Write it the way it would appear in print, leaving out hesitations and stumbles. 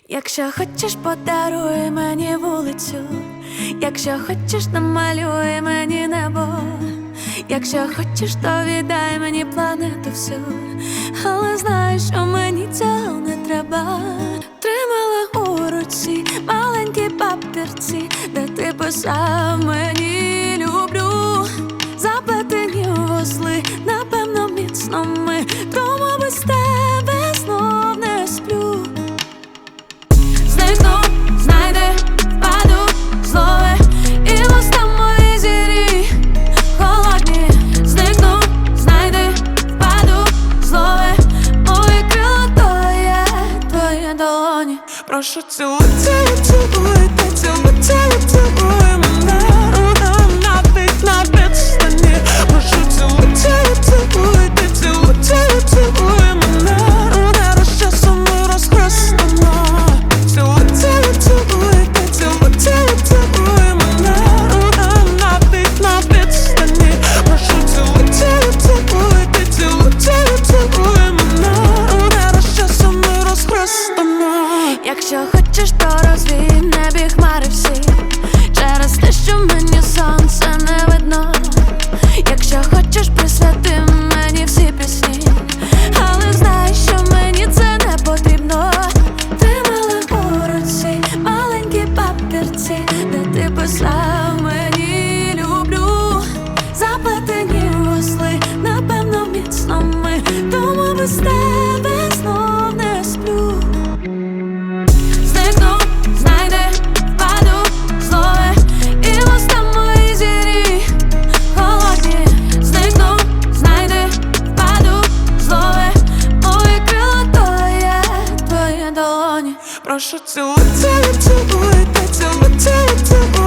Якщо хочеш, подаруй мені вулицю, якщо хочеш, намалюй мені небо, якщо хочеш, то віддай мені планету всю, але знай, що мені цього не треба. Тримала у руці маленькі папірці, де ти писав мені люблю. Заплетені вузли, напевно, міцно ми, тому без тебе знов не сплю. Зникну, знайди, впаду, злове, і вуста мої зірі холодні. Зникну, знайди, впаду, злове, мої крила, то є твої долоні. Прошу, цілуй, цілуй, цілуй, ти цілуй, цілуй, цілуй мене навіть на відстані. Прошу, цілуй, цілуй, цілуй, ти цілуй, цілуй, цілуй мене не розчесано, розхрестано. Цілуй, цілуй, цілуй, ти цілуй, цілуй, цілуй мене навіть на відстані. Прошу, цілуй, цілуй, цілуй, ти цілуй, цілуй, цілуй мене не розчесано, розхрестано. Якщо хочеш, то розвій в небі хмари всі, через те, що мені сонце не видно. Якщо хочеш, присвяти мені всі пісні, але знай, що мені це не потрібно. Тримала у руці маленькі папірці, де ти писав мені люблю. Заплетені вузли, напевно, міцно ми, тому без тебе знов не сплю. Зникну, знайди, впаду, злове, і вуста мої зірі холодні. Зникну, знайди, впаду, злове, мої крила, то є твої долоні. Прошу, цілуй, цілуй, цілуй, ти цілуй, цілуй, цілуй